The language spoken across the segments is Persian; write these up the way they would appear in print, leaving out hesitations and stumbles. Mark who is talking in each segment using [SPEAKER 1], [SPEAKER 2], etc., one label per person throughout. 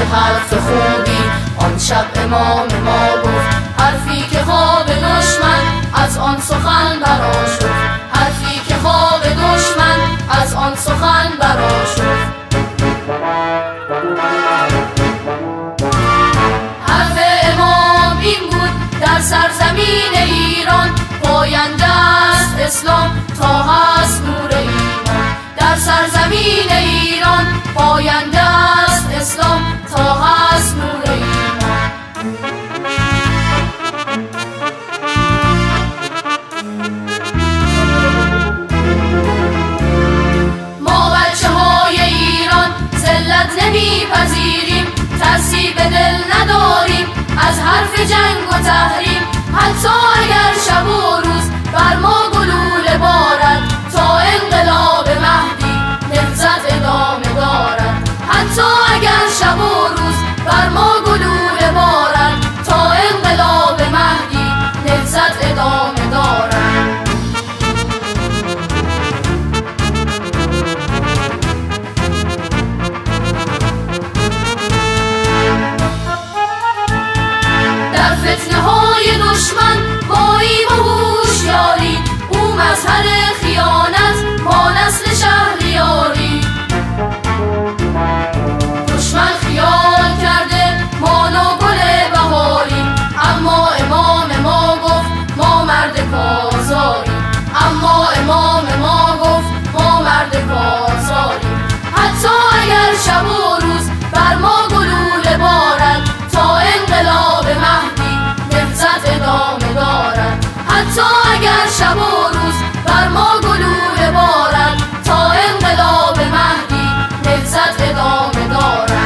[SPEAKER 1] حرف خوبی آن شب امام ما گفت، حرفی که خواب دشمن از آن سخن برآشفت، حرفی که خواب دشمن از آن سخن برآشفت. حرف امام این بود در سرزمین ایران، پاینده است اسلام تا هست نور ایمان. در سرزمین ایران پاینده است اسلام تا هست نور ایمان. ما بچه های ایران ذلت نمیپذیریم، ترسی به دل نداریم از حرف جنگ و تحریم. حتی اگر شب و روز بر ما گلوله بارد، تا انقلاب مهدی نهضت ادامه دارد. حتی اگر شب و روز بر ما گلوله بارد، تا انقلاب مهدی نهضت ادامه دارد. در فتنه های دشمن ماییم و هوشیاری، او مظهر خیانت ما نسل شهریاری. دشمن خیال کرده ما نوگل بهاریم، اما امام ما گفت ما مرد کارزاریم. اما امام ما گفت ما مرد کارزاریم. حتی اگر شب و روز بر ما گلوله بارد، تا انقلاب مهدی نهضت ادامه دارد. حتی اگر شب و روز بر ما گلوله بارد، تا انقلاب مهدی نهضت ادامه دارد.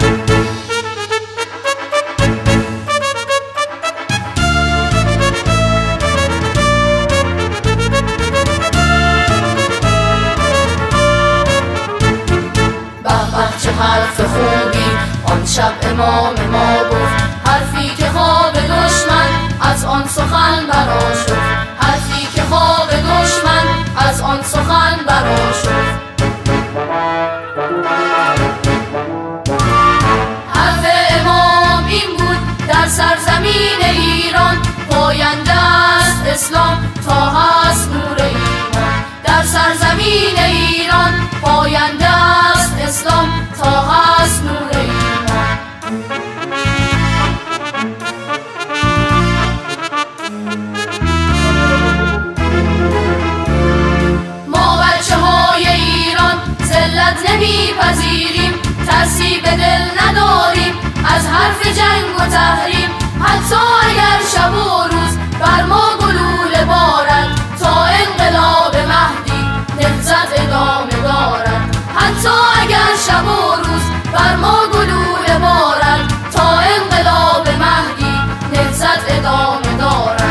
[SPEAKER 1] چه حرف خوبی آن شب امام ما گفت، حرفی که خواب دشمن از آن سخن برآشفت، حرفی که خواب دشمن از آن سخن برآشفت. حرف امام این بود در سرزمین ایران، پاینده است اسلام تا هست نور ایمان. در سرزمین ایران پاینده است اسلام تا هست نور ایمان. ما بچه های ایران ذلت نمیپذیریم، ترسی به دل نداریم از حرف جنگ و تحریم. حتی اگر شب و روز بر ما گلوله بارد، تا انقلاب مهدی نهضت ادامه دارد. حتی اگر شب و روز بر ما گلوله بارد، تا انقلاب مهدی نهضت ادامه دارد.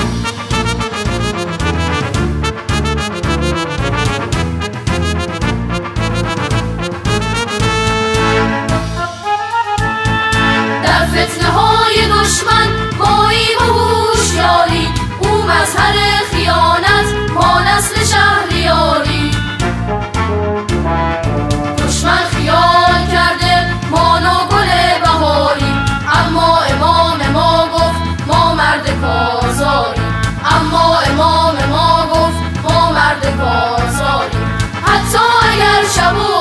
[SPEAKER 1] در فتنه های دشمن ماییم و هوشیاری، او مظهر خیانت ما نسل شهریاری. دشمن خیال کرده ما نوگل بهاریم، اما امام ما گفت ما مرد کارزاریم. اما امام ما گفت ما مرد کارزاریم. حتی اگر شب و